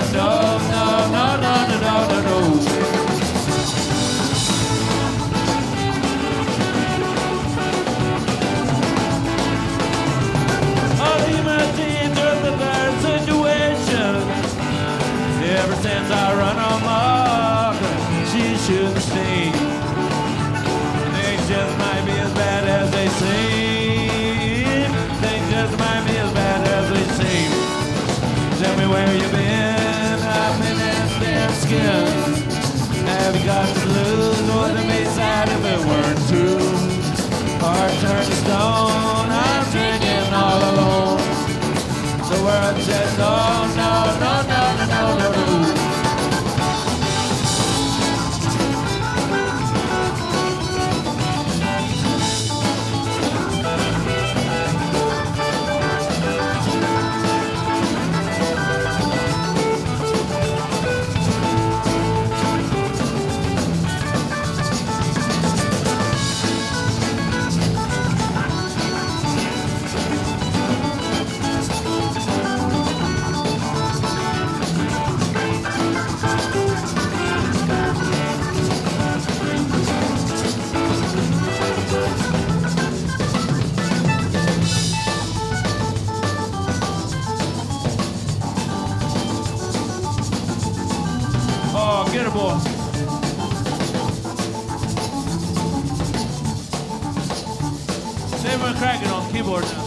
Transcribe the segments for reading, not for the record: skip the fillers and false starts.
no, no, no, no, no, no, no, no. Ever since I run amok, she shouldn't stay. Things just might be as bad as they seem. Things just might be as bad as they seem. Tell me where you been. I've been in thin skin. Have you got the blues? Wouldn't be sad if it weren't true. Heart turned to stone. I'm drinking all alone. The world says no, no, no, no, no, no, no, no. Get her, boy. Saber Kraken on keyboard now.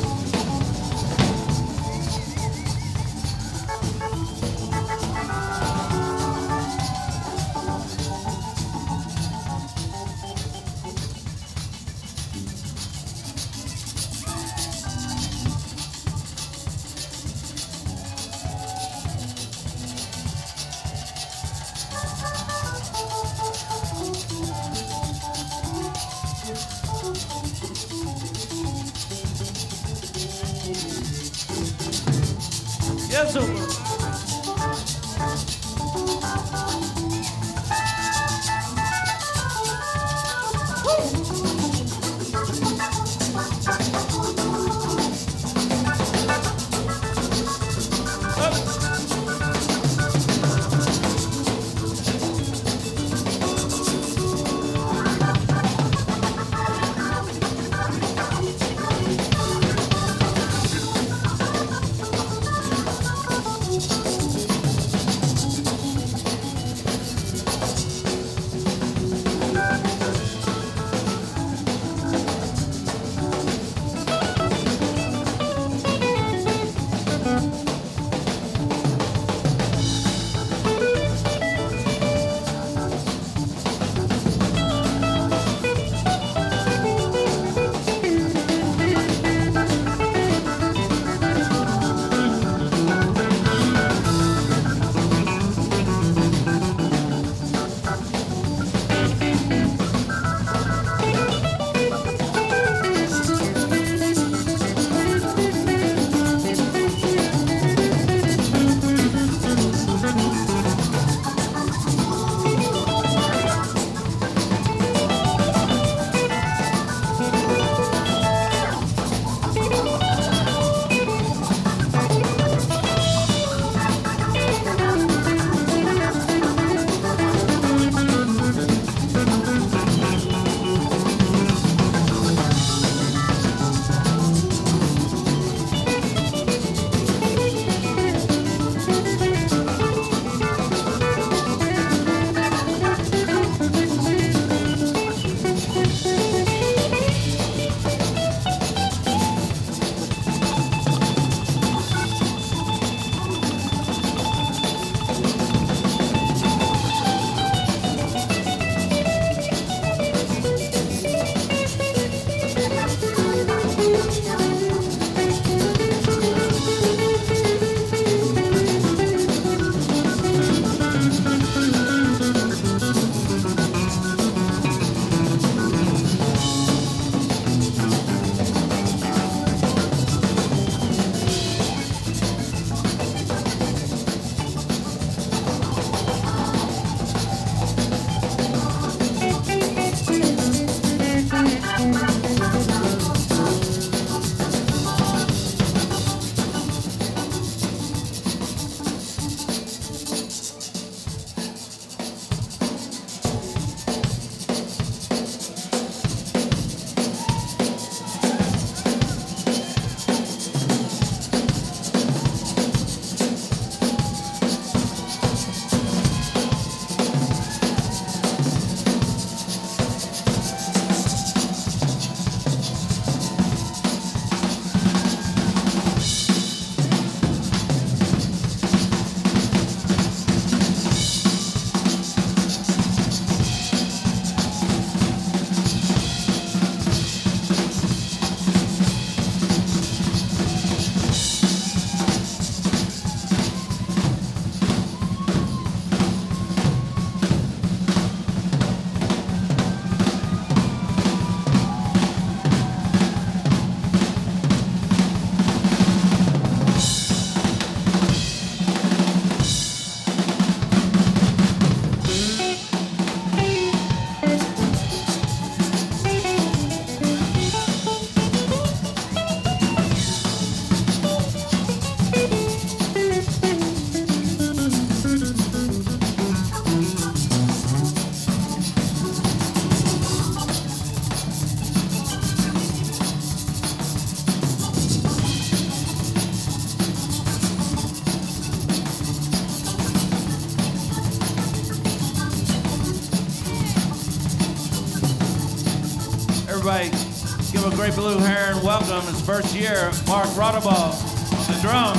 Yes, sir. everybody give a Great Blue Heron welcome his first year, Mark Rodabaugh on the drums.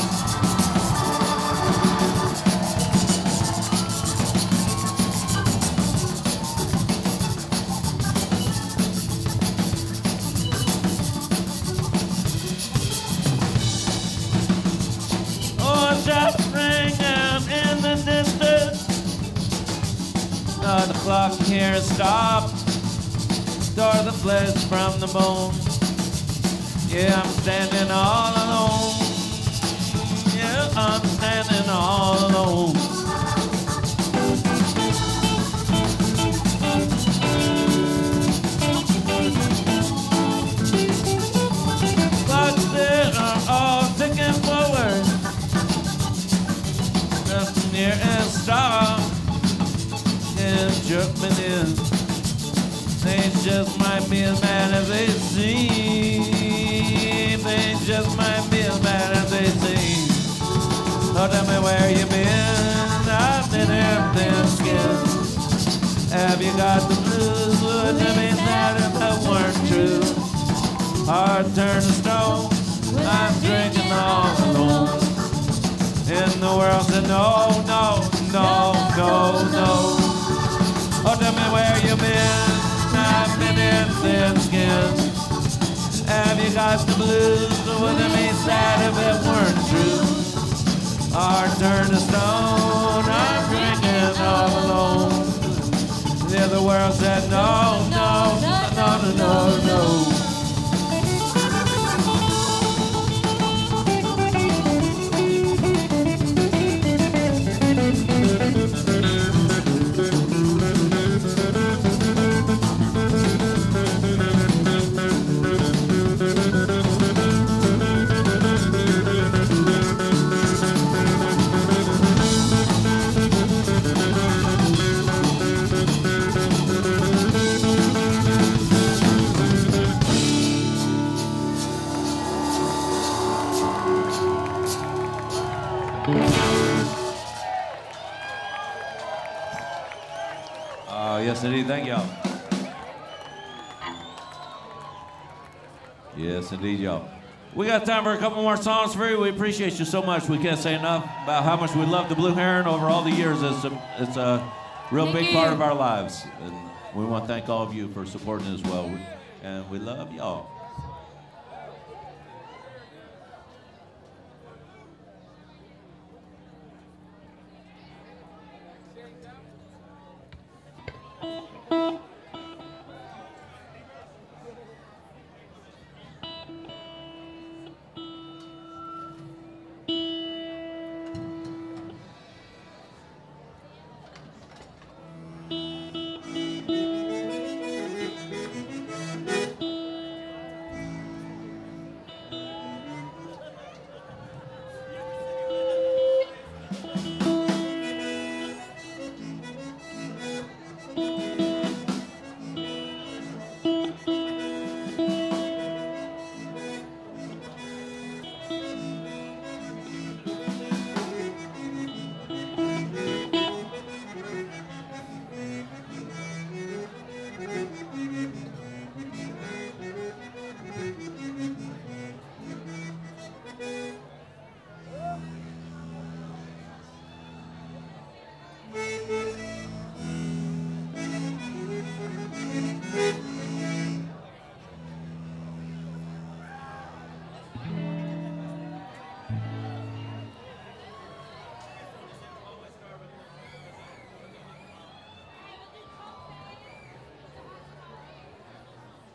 Oh, just ringing in the distance. The clock here stopped. Tore the flesh from the bone. Yeah, I'm standing all alone. Yeah, I'm standing all alone. Clocks there are all ticking forward. Nothing near and stop. And jerk me in. They just might be as bad as they seem. They just might be as bad as they seem. Oh, tell me where you been. I've been in thin skin. Have you got the blues? Would you be sad if that weren't true? Heart turned to stone. I'm drinking all alone. And the world said no, no, no, no, no. Oh, tell me where you been. I've been in thin skin. Have you got the blues? Wouldn't it be sad if it weren't true? Heart turned to stone. I'm drinking all alone. The other world said no, no, no, no, no, no. Yes, indeed. Thank y'all. Yes, indeed, y'all. We got time for a couple more songs for you. We appreciate you so much. We can't say enough about how much we love the Blue Heron over all the years. It's a real big part of our lives. And we want to thank all of you for supporting as well. And we love y'all.